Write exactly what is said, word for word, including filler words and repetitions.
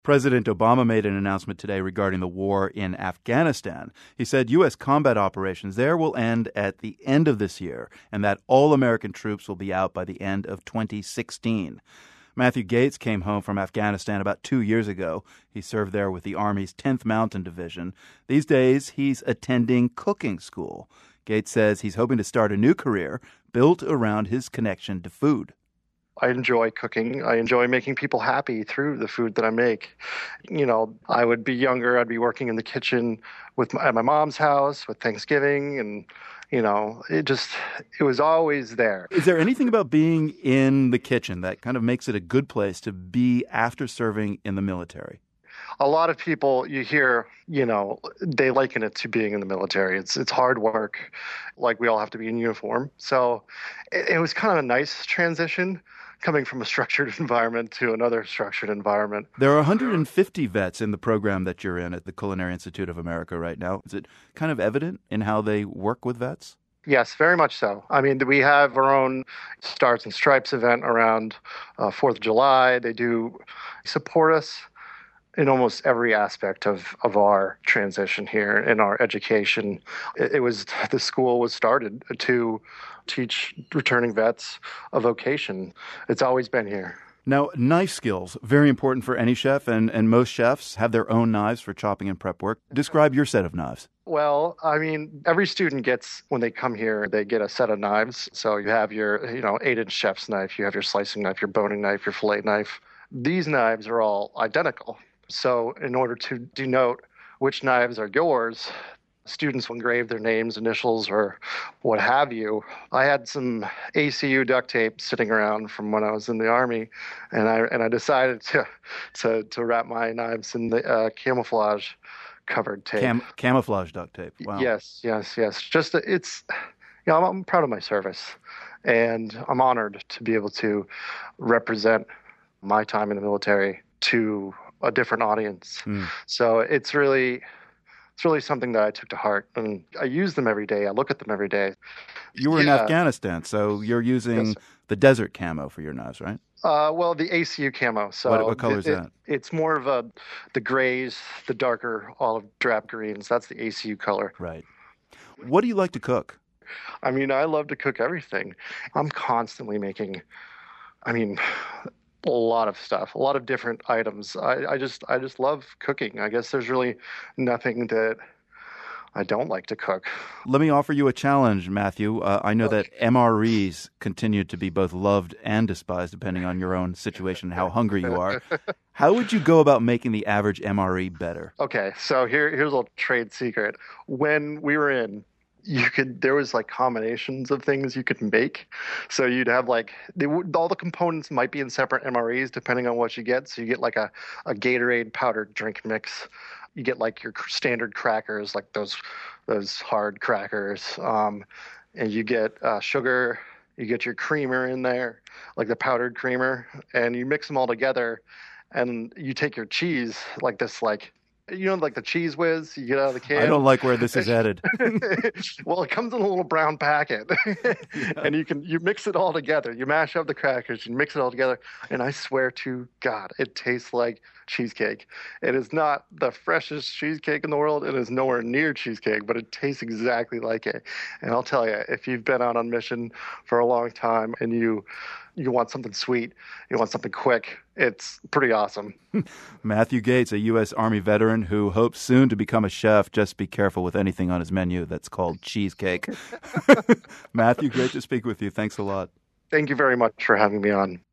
President Obama made an announcement today regarding the war in Afghanistan. He said U S combat operations there will end at the end of this year and that all American troops will be out by the end of twenty sixteen. Matthew Gaetz came home from Afghanistan about two years ago. He served there with the Army's tenth Mountain Division. These days, he's attending cooking school. Gaetz says he's hoping to start a new career built around his connection to food. I enjoy cooking. I enjoy making people happy through the food that I make. You know, I would be younger. I'd be working in the kitchen with my, at my mom's house with Thanksgiving, and you know, it just it was always there. Is there anything about being in the kitchen that kind of makes it a good place to be after serving in the military? A lot of people you hear, you know, they liken it to being in the military. It's it's hard work, like we all have to be in uniform. So it, it was kind of a nice transition coming from a structured environment to another structured environment. There are one hundred fifty vets in the program that you're in at the Culinary Institute of America right now. Is it kind of evident in how they work with vets? Yes, very much so. I mean, we have our own Stars and Stripes event around uh, fourth of July. They do support us in almost every aspect of, of our transition here in our education. It, it was the school was started to teach returning vets a vocation. It's always been here. Now, knife skills, very important for any chef, and, and most chefs have their own knives for chopping and prep work. Describe your set of knives. Well, I mean, every student gets, when they come here, they get a set of knives. So you have your, you know, eight-inch chef's knife, you have your slicing knife, your boning knife, your fillet knife. These knives are all identical. So in order to denote which knives are yours, students will engrave their names, initials, or what have you. I had some A C U duct tape sitting around from when I was in the Army, and I and I decided to to, to wrap my knives in the uh, camouflage covered tape. Cam- camouflage duct tape. Wow. Yes, yes, yes. Just it's, you know, I'm, I'm proud of my service, and I'm honored to be able to represent my time in the military to a different audience. Mm. So it's really, it's really something that I took to heart, and I use them every day. I look at them every day. You were yeah. in Afghanistan, so you're using yes. the desert camo for your knives, right? Uh, well, the A C U camo. So what, what color is it, that? It, it's more of a the grays, the darker olive drab greens. That's the A C U color. Right. What do you like to cook? I mean, I love to cook everything. I'm constantly making. I mean. A lot of stuff, a lot of different items. I, I just I just love cooking. I guess there's really nothing that I don't like to cook. Let me offer you a challenge, Matthew. Uh, I know okay. that M R Es continue to be both loved and despised depending on your own situation and how hungry you are. How would you go about making the average M R E better? Okay, so here here's a little trade secret. When we were in You could, there was like combinations of things you could make. So you'd have like, they would, all the components might be in separate M R Es depending on what you get. So you get like a, a Gatorade powdered drink mix. You get like your standard crackers, like those, those hard crackers. Um, and you get uh, sugar, you get your creamer in there, like the powdered creamer, and you mix them all together. And you take your cheese, like this, like, you know, like the Cheese Whiz you get out of the can? I don't like where this is headed. Well, it comes in a little brown packet, yeah. And you can you mix it all together. You mash up the crackers, you mix it all together, and I swear to God, it tastes like cheesecake. It is not the freshest cheesecake in the world. It is nowhere near cheesecake, but it tastes exactly like it. And I'll tell you, if you've been out on mission for a long time and you you want something sweet, you want something quick, it's pretty awesome. Matthew Gaetz, a U S Army veteran who hopes soon to become a chef. Just be careful with anything on his menu that's called cheesecake. Matthew, great to speak with you. Thanks a lot. Thank you very much for having me on.